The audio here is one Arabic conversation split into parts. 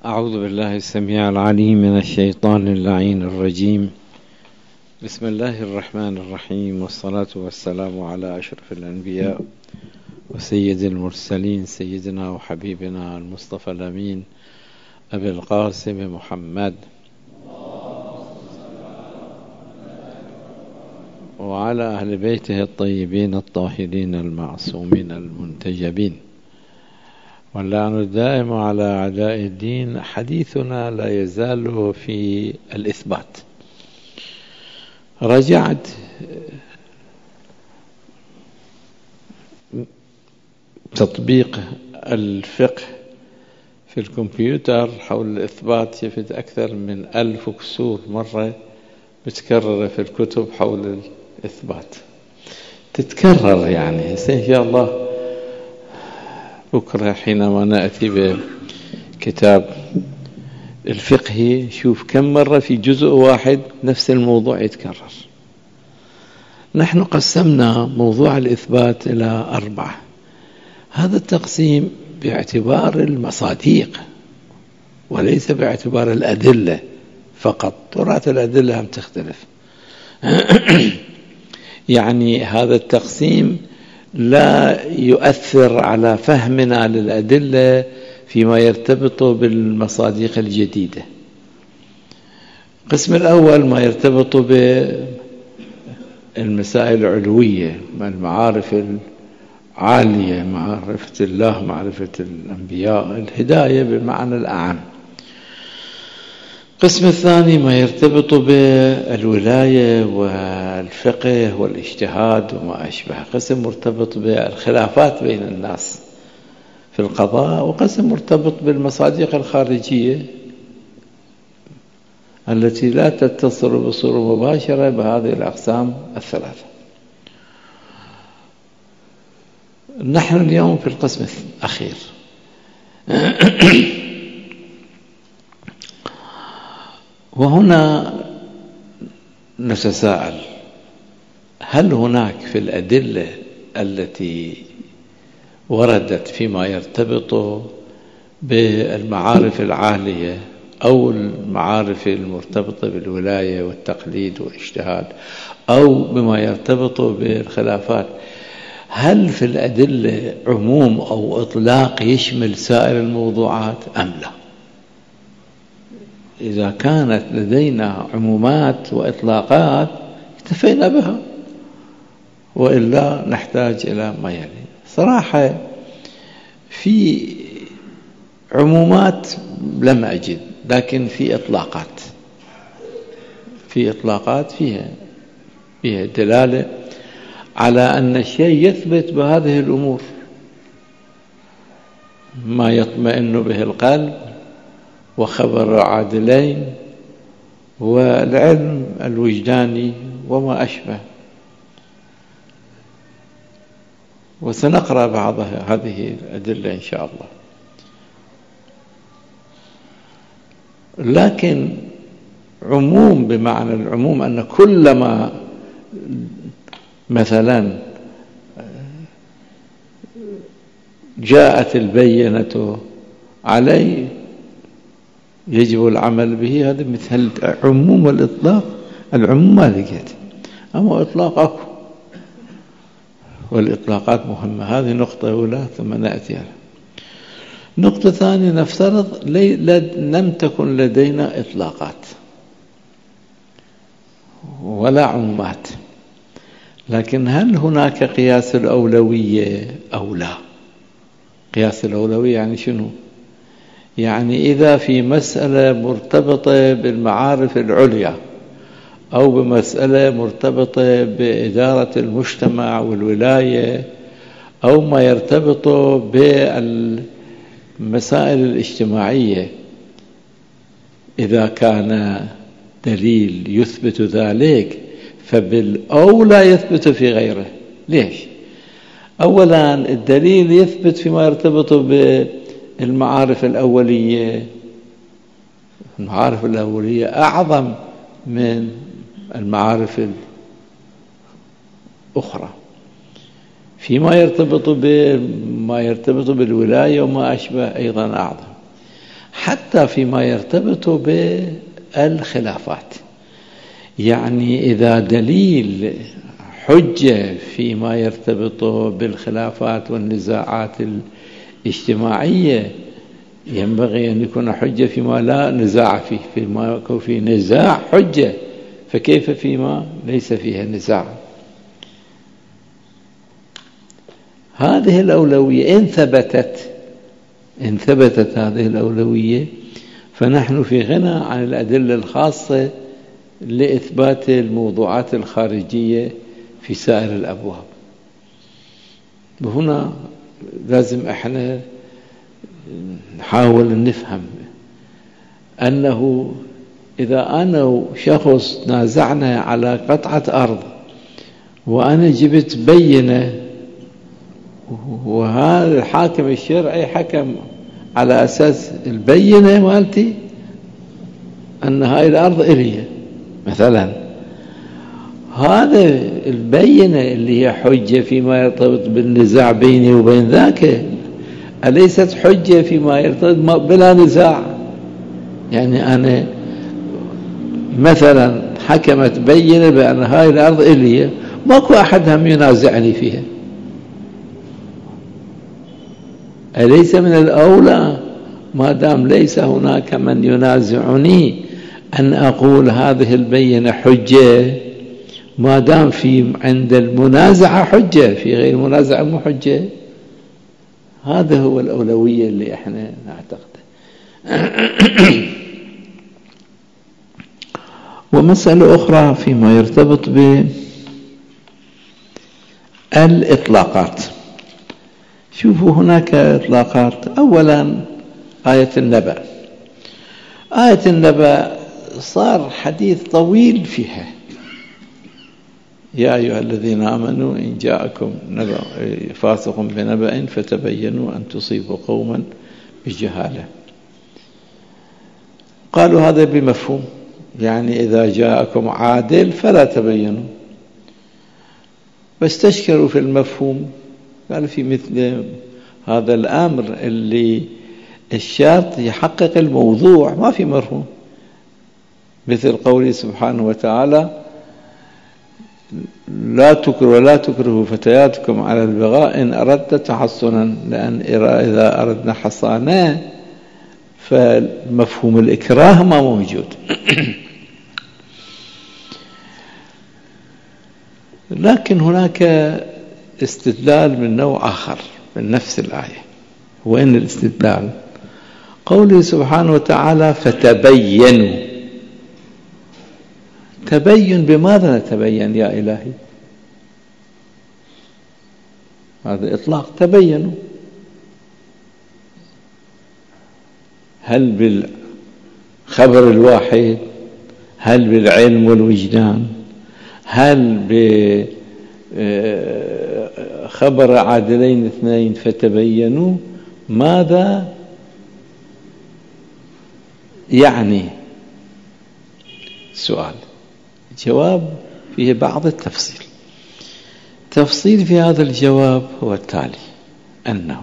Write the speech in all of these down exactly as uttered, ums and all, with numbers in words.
أعوذ بالله السميع العليم من الشيطان اللعين الرجيم. بسم الله الرحمن الرحيم، والصلاة والسلام على أشرف الأنبياء وسيد المرسلين، سيدنا وحبيبنا المصطفى الأمين أبي القاسم محمد وعلى أهل بيته الطيبين الطاهرين المعصومين المنتجبين، واللعن الدائم على أعداء الدين. حديثنا لا يزال في الإثبات. رجعت تطبيق الفقه في الكمبيوتر حول الإثبات، شفت أكثر من ألف وكسور مرة متكررة في الكتب حول الإثبات، تتكرر يعني. إن شاء الله بكرة حينما نأتي بكتاب الفقهي شوف كم مرة في جزء واحد نفس الموضوع يتكرر. نحن قسمنا موضوع الإثبات إلى أربعة. هذا التقسيم باعتبار المصادق وليس باعتبار الأدلة فقط. تراث الأدلة هم تختلف. يعني هذا التقسيم لا يؤثر على فهمنا للأدلة فيما يرتبط بالمصادق الجديدة. القسم الأول ما يرتبط بالمسائل العلوية، المعارف العالية، معرفة الله، معرفة الأنبياء، الهداية بالمعنى الأعم. القسم الثاني ما يرتبط بالولاية والفقه والاجتهاد وما أشبه. قسم مرتبط بالخلافات بين الناس في القضاء، وقسم مرتبط بالمصادق الخارجية التي لا تتصل بصورة مباشرة بهذه الأقسام الثلاثة. نحن اليوم في القسم الأخير. وهنا نتساءل: هل هناك في الأدلة التي وردت فيما يرتبط بالمعارف العالية أو المعارف المرتبطة بالولاية والتقليد والاجتهاد أو بما يرتبط بالخلافات، هل في الأدلة عموم أو إطلاق يشمل سائر الموضوعات أم لا؟ إذا كانت لدينا عمومات وإطلاقات اكتفينا بها، وإلا نحتاج إلى ما يلي. صراحة في عمومات لم أجد، لكن في إطلاقات في إطلاقات فيها فيها دلالة على أن الشيء يثبت بهذه الأمور: ما يطمئن به القلب، وخبر عادلين، والعلم الوجداني، وما أشبه. وسنقرأ بعض هذه الأدلة إن شاء الله. لكن عموم بمعنى العموم أن كلما مثلا جاءت البينة عليه يجب العمل به، هذا مثل عموم والإطلاق. العموم ما لقيت، أما إطلاق أكو، والإطلاقات مهمة. هذه نقطة أولى ثم نأتي على نقطة ثانية. نفترض لي لم تكن لدينا إطلاقات ولا عمومات، لكن هل هناك قياس الأولوية أو لا؟ قياس الأولوية يعني شنو؟ يعني إذا في مسألة مرتبطة بالمعارف العليا أو بمسألة مرتبطة بإدارة المجتمع والولاية أو ما يرتبط بالمسائل الاجتماعية، إذا كان دليل يثبت ذلك فبالأولى يثبت في غيره. ليش؟ أولا الدليل يثبت فيما يرتبط بالمعارف الأولية. المعارف الأولية أعظم من المعارف الأخرى فيما يرتبط بما يرتبط بالولاية وما أشبه، أيضا أعظم. حتى فيما يرتبط بالخلافات. يعني إذا دليل حجة فيما يرتبط بالخلافات والنزاعات الاجتماعية ينبغي أن يكون حجة فيما لا نزاع فيه، فيما يكون فيه نزاع حجة، فكيف فيما ليس فيها نزاع؟ هذه الأولوية إن ثبتت إن ثبتت هذه الأولوية فنحن في غنى عن الأدلة الخاصة لإثبات الموضوعات الخارجية في سائر الأبواب. وهنا لازم احنا نحاول نفهم أنه إذا أنا شخص نازعنا على قطعة أرض وأنا جبت بينة وهذا الحاكم الشرعي حكم على أساس البينة مالتي أن هاي الأرض إلي مثلا، هذا البينة اللي هي حجة فيما يرتبط بالنزاع بيني وبين ذاك أليست حجة فيما يرتبط بلا نزاع؟ يعني أنا مثلا حكمت بينة بأن هاي الأرض إلي، ماكو أحد هم ينازعني فيها، أليس من الأولى ما دام ليس هناك من ينازعني أن أقول هذه البينة حجة، ما دام في عند المنازعة حجة، في غير المنازعة مو حجة؟ هذا هو الأولوية اللي احنا نعتقده. ومسألة أخرى فيما يرتبط بالإطلاقات. شوفوا هناك إطلاقات. أولا آية النبأ. آية النبأ صار حديث طويل فيها، يا أيها الذين آمنوا إن جاءكم نبأ فاسق بنبأ فتبينوا أن تصيبوا قوما بجهالة. قالوا هذا بمفهوم، يعني إذا جاءكم عادل فلا تبينوا، واستشكروا في المفهوم. قالوا في مثل هذا الأمر اللي الشرط يحقق الموضوع ما في مرهون، مثل قوله سبحانه وتعالى لا تكرهوا ولا تكرهوا فتياتكم على البغاء إن أردت تحصنا، لأن إذا أردنا حصانة فمفهوم الإكراه ما موجود. لكن هناك استدلال من نوع آخر من نفس الآية. وين الاستدلال؟ قوله سبحانه وتعالى فتبينوا. تبين بماذا نتبين يا إلهي؟ هذا إطلاق تبينوا. هل بالخبر الواحد؟ هل بالعلم والوجدان؟ هل بخبر عادلين اثنين فتبينوا؟ ماذا يعني؟ سؤال. جواب فيه بعض التفصيل. تفصيل في هذا الجواب هو التالي: أنه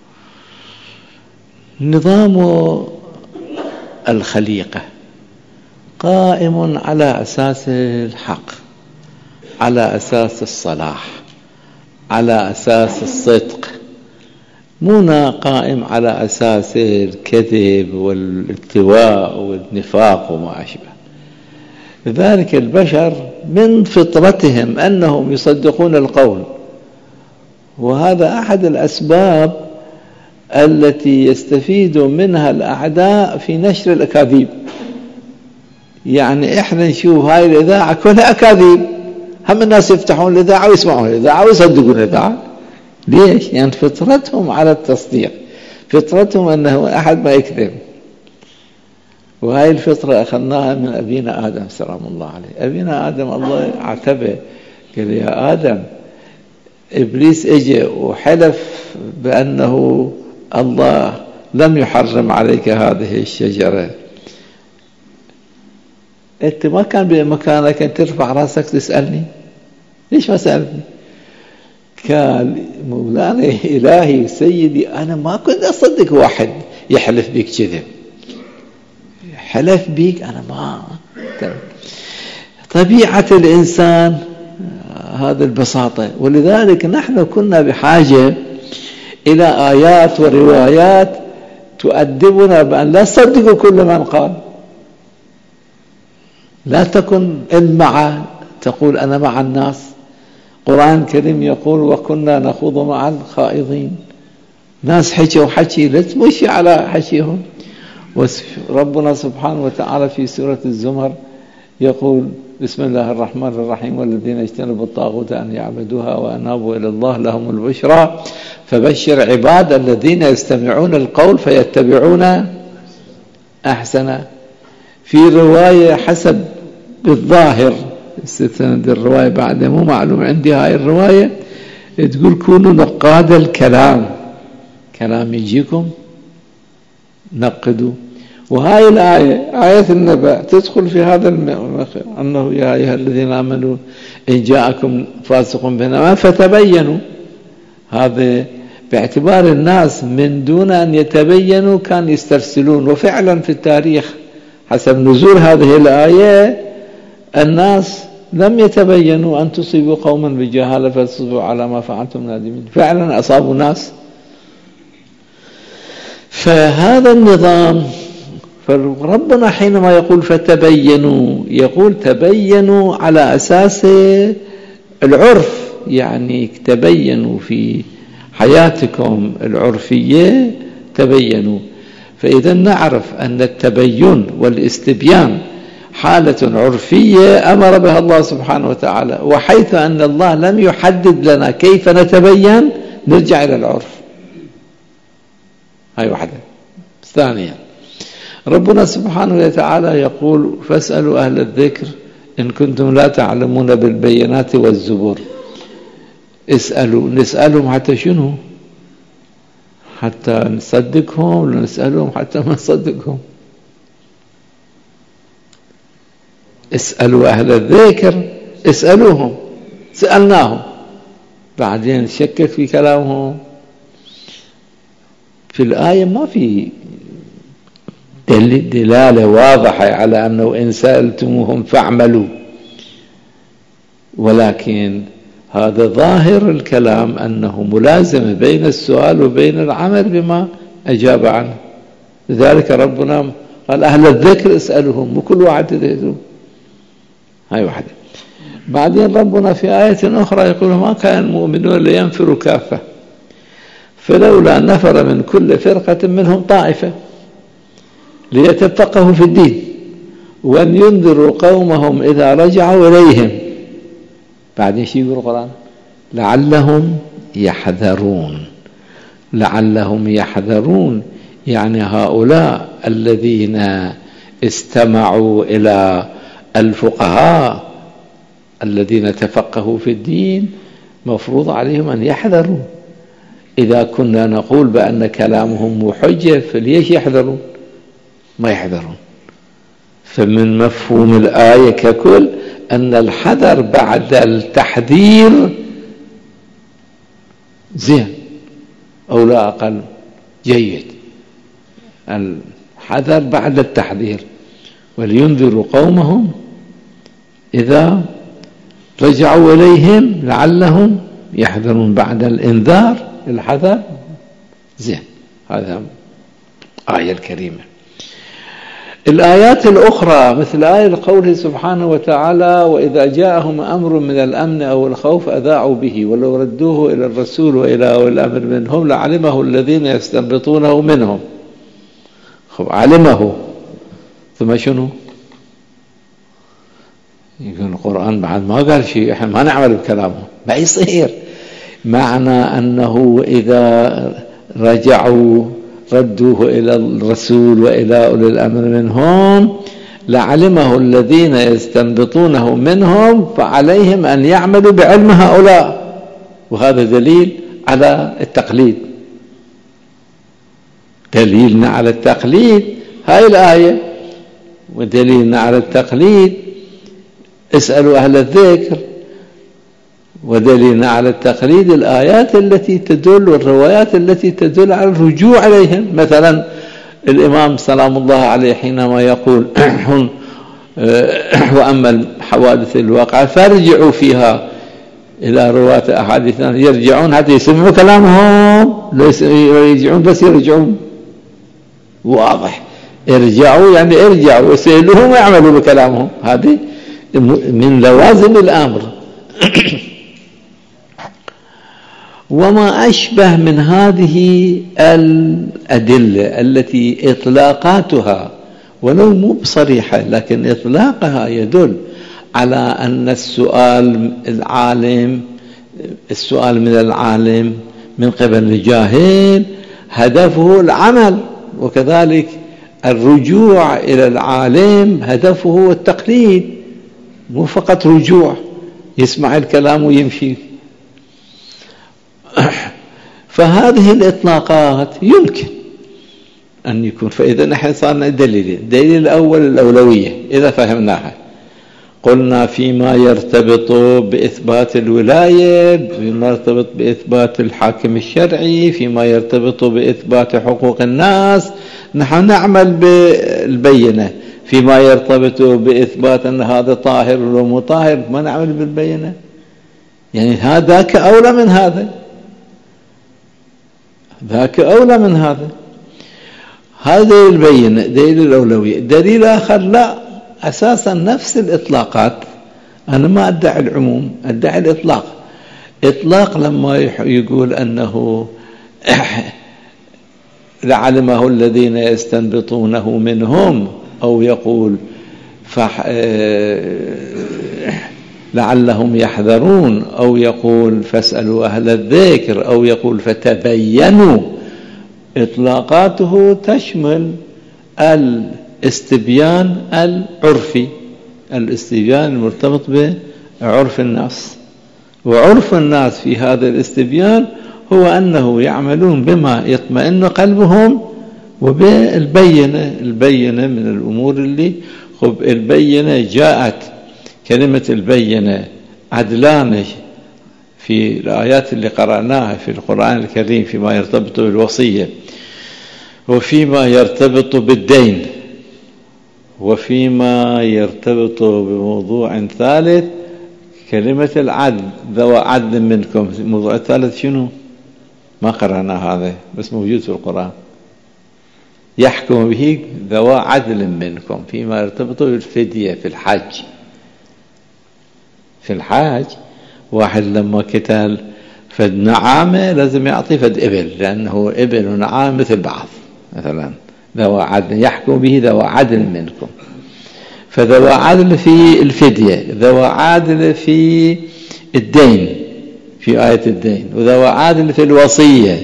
نظام الخليقة قائم على أساس الحق، على أساس الصلاح، على أساس الصدق، مو قائم على أساس الكذب والالتواء والنفاق وما أشبه. لذلك البشر من فطرتهم أنهم يصدقون القول، وهذا أحد الأسباب التي يستفيد منها الأعداء في نشر الأكاذيب. يعني إحنا نشوف هاي الإذاعة كلها أكاذيب، هم الناس يفتحون الإذاعة ويسمعون الإذاعة ويصدقون الإذاعة. ليش؟ يعني فطرتهم على التصديق، فطرتهم أنه أحد ما يكذب. وهاي الفطرة أخذناها من أبينا آدم سلام الله عليه. أبينا آدم الله عتبه، قال يا آدم إبليس اجى وحلف بأنه الله لم يحرم عليك هذه الشجرة، أنت ما كان بمكانك أن ترفع رأسك تسألني؟ ليش ما سألتني؟ قال مولانا إلهي سيدي أنا ما كنت أصدق واحد يحلف بك كذب، حلف بيك أنا ما. طبيعة الإنسان هذا البساطة، ولذلك نحن كنا بحاجة إلى آيات وروايات تؤدبنا بأن لا تصدقوا كل من قال، لا تكن المع تقول أنا مع الناس. القرآن الكريم يقول وكنا نخوض مع الخائضين، ناس حكوا حكي لا تمشي على حكيهم. وربنا سبحانه وتعالى في سورة الزمر يقول بسم الله الرحمن الرحيم والذين اجتنبوا الطاغوت أن يعبدوها وأنابوا إلى الله لهم البشرى فبشر عباد الذين يستمعون القول فيتبعون أحسنه. في رواية حسب الظاهر استند الرواية بعد مو معلوم عندي هاي الرواية تقول كونوا نقاد الكلام، كلام يجيكم نقدوا. وهاي الآية آية النبأ تدخل في هذا المخ أنه يا أيها الذين آمنوا إن جاءكم فاسق بنبأ فتبينوا. هذا باعتبار الناس من دون أن يتبينوا كان يسترسلون، وفعلا في التاريخ حسب نزول هذه الآية الناس لم يتبينوا أن تصيبوا قوما بجهالة فتصبحوا على ما فعلتم نادمين. فعلا أصابوا ناس. فهذا النظام، فربنا حينما يقول فتبينوا يقول تبينوا على أساس العرف، يعني تبينوا في حياتكم العرفية تبينوا. فإذا نعرف أن التبين والاستبيان حالة عرفية أمر بها الله سبحانه وتعالى، وحيث أن الله لم يحدد لنا كيف نتبين نرجع إلى العرف. هاي واحدة. ثانيا ربنا سبحانه وتعالى يقول فاسألوا أهل الذكر إن كنتم لا تعلمون بالبينات والزبور. اسألوا، نسألهم حتى شنو؟ حتى نصدقهم، ولا نسألهم حتى ما نصدقهم؟ اسألوا أهل الذكر، اسألوهم، سألناهم بعدين شكك في كلامهم. في الآية ما في دلالة واضحة على أنه إن سألتموهم فاعملوا، ولكن هذا ظاهر الكلام أنه ملازمة بين السؤال وبين العمل بما أجاب عنه. لذلك ربنا قال أهل الذكر اسألهم، وكل واحد يدعو. هاي واحدة. بعدين ربنا في آية أخرى يقول ما كان المؤمنون لينفروا كافة فلولا نفر من كل فرقة منهم طائفة ليتفقهوا في الدين وأن ينذروا قومهم إذا رجعوا إليهم. بعدين شيء يقول القرآن لعلهم يحذرون. لعلهم يحذرون يعني هؤلاء الذين استمعوا إلى الفقهاء الذين تفقهوا في الدين مفروض عليهم أن يحذروا. إذا كنا نقول بأن كلامهم محجة فليش يحذرون؟ ما يحذرون. فمن مفهوم الآية ككل أن الحذر بعد التحذير زين أو لا أقل جيد. الحذر بعد التحذير ولينذروا قومهم إذا رجعوا إليهم لعلهم يحذرون. بعد الإنذار الحذر زين. هذا آية الكريمة. الآيات الأخرى مثل آية قوله سبحانه وتعالى وإذا جاءهم أمر من الأمن أو الخوف أذاعوا به ولو ردوه إلى الرسول وإلى أولي الأمر منهم لعلمه الذين يستنبطونه منهم. خب علمه ثم شنو؟ يقول القرآن بعد ما قال شيء احنا ما نعمل بكلامه، ما يصير. معنى أنه إذا رجعوا ردوه إلى الرسول وإلى أولي الأمر منهم لعلمه الذين يستنبطونه منهم فعليهم أن يعملوا بعلم هؤلاء. وهذا دليل على التقليد. دليلنا على التقليد هاي الآية، ودليلنا على التقليد اسألوا أهل الذكر، ودليلنا على التقليد الآيات التي تدل والروايات التي تدل على الرجوع عليهم. مثلا الإمام سلام الله عليه حينما يقول وأما حوادث الواقع فارجعوا فيها إلى رواة أحاديث يرجعون حتى يسمعوا كلامهم، ليس يرجعون بس يرجعون، واضح. ارجعوا يعني ارجعوا وسألوهم ويعملوا بكلامهم، هذه من لوازم الأمر. وما أشبه من هذه الأدلة التي إطلاقاتها ولو مو بصريحة لكن إطلاقها يدل على أن السؤال العالم السؤال من العالم من قبل الجاهل هدفه العمل، وكذلك الرجوع إلى العالم هدفه التقليد، مو فقط رجوع يسمع الكلام ويمشي. فهذه الإطلاقات يمكن أن يكون. فإذا نحن صارنا دليلين. الدليل الأول الأولوية إذا فهمناها، قلنا فيما يرتبط بإثبات الولاية، فيما يرتبط بإثبات الحاكم الشرعي، فيما يرتبط بإثبات حقوق الناس نحن نعمل بالبينة. فيما يرتبط بإثبات أن هذا طاهر ولا مو طاهر ما نعمل بالبينة. يعني هذاك أولى من هذا، ذاك أولى من هذا. هذا البينة دليل الأولوية. دليل آخر لا، أساسا نفس الإطلاقات، أنا ما أدعي العموم أدعي الإطلاق. إطلاق لما يقول أنه لعلمه الذين يستنبطونه منهم، أو يقول فح لعلهم يحذرون، أو يقول فاسألوا أهل الذكر، أو يقول فتبينوا. إطلاقاته تشمل الاستبيان العرفي، الاستبيان المرتبط بعرف الناس. وعرف الناس في هذا الاستبيان هو أنه يعملون بما يطمئن قلبهم وبالبينة. البينة من الأمور اللي خب البينة جاءت كلمة البينة عدلان في الآيات اللي قرأناها في القرآن الكريم فيما يرتبط بالوصية، وفيما يرتبط بالدين، وفيما يرتبط بموضوع ثالث كلمة العدل، ذو عدل منكم. الموضوع الثالث شنو؟ ما قرأنا هذا بس موجود في القرآن. يحكم به ذو عدل منكم فيما يرتبط بالفدية في الحج. في الحاج واحد لما كتل فد نعامة لازم يعطي فد إبل، لأنه إبل ونعام مثل بعض. مثلا ذو عدل، يحكم به ذو عدل منكم. فذو عدل في الفدية، ذو عدل في الدين في آية الدين، وذو عدل في الوصية.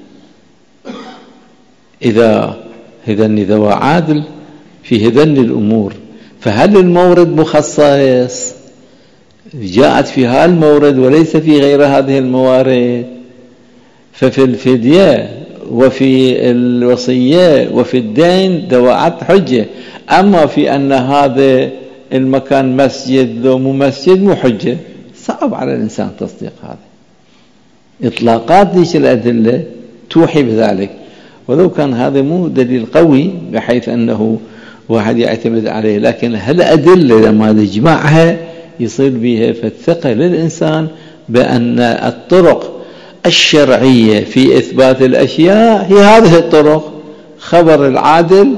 إذا هذن ذو عدل في هذن الأمور، فهل المورد مخصص جاءت في هذا المورد وليس في غير هذه الموارد؟ ففي الفدية وفي الوصية وفي الدين ذو عدل حجة. أما في أن هذا المكان مسجد لو مو مسجد مو حجة، صعب على الإنسان تصديق هذا. إطلاقات ديش الأدلة توحي بذلك، ولو كان هذا مو دليل قوي بحيث أنه واحد يعتمد عليه، لكن هالأدلة لما نجمعها يصير بها فالثقة للإنسان بأن الطرق الشرعية في إثبات الأشياء هي هذه الطرق: خبر العادل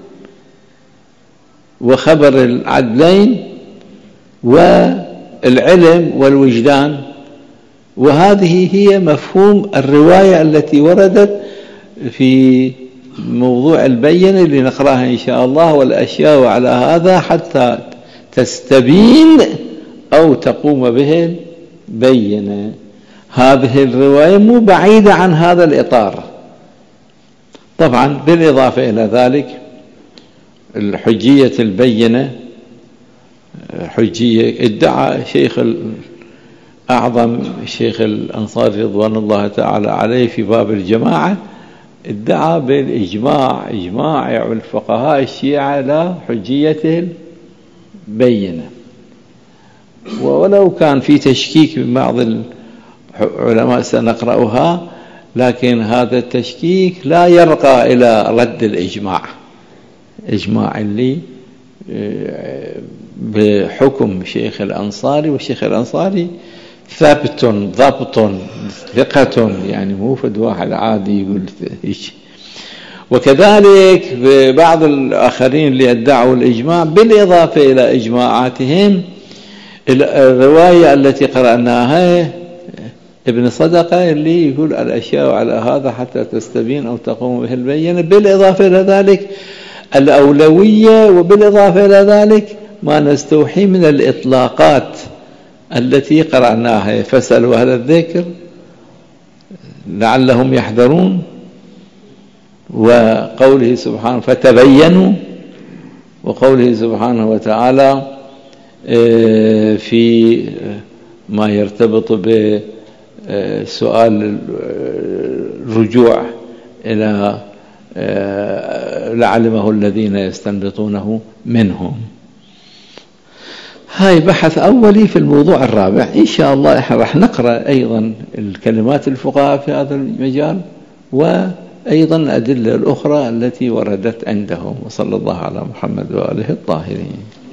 وخبر العدلين والعلم والوجدان. وهذه هي مفهوم الرواية التي وردت في موضوع البينة اللي نقرأها إن شاء الله. والأشياء على هذا حتى تستبين أو تقوم به البينة. هذه الرواية مو بعيدة عن هذا الإطار. طبعا بالإضافة إلى ذلك الحجية البينة حجية ادعى شيخ الأعظم الشيخ الأنصاري رضوان الله تعالى عليه في باب الجماعة، ادعى بالإجماع إجماع الفقهاء الشيعة على حجية البينة. ولو كان في تشكيك من بعض العلماء سنقرأها، لكن هذا التشكيك لا يرقى إلى رد الإجماع. إجماع اللي بحكم شيخ الأنصاري، والشيخ الأنصاري ثبت ضبط ثقة، يعني مو فد واحد عادي يقول إيش. وكذلك بعض الآخرين اللي ادعوا الإجماع بالإضافة إلى إجماعاتهم الرواية التي قرأناها ابن صدقة اللي يقول الأشياء على هذا حتى تستبين أو تقوم به البينة، بالإضافة إلى ذلك الأولوية، وبالإضافة إلى ذلك ما نستوحي من الإطلاقات التي قرأناها، فاسألوا أهل الذكر لعلهم يحذرون، وقوله سبحانه فتبينوا، وقوله سبحانه وتعالى في ما يرتبط بسؤال الرجوع إلى لعلمه الذين يستنبطونه منهم. هاي بحث أولي في الموضوع الرابع. إن شاء الله إحنا راح نقرأ أيضا الكلمات الفقهاء في هذا المجال، وأيضا الأدلة الأخرى التي وردت عندهم. وصلى الله على محمد وآله الطاهرين.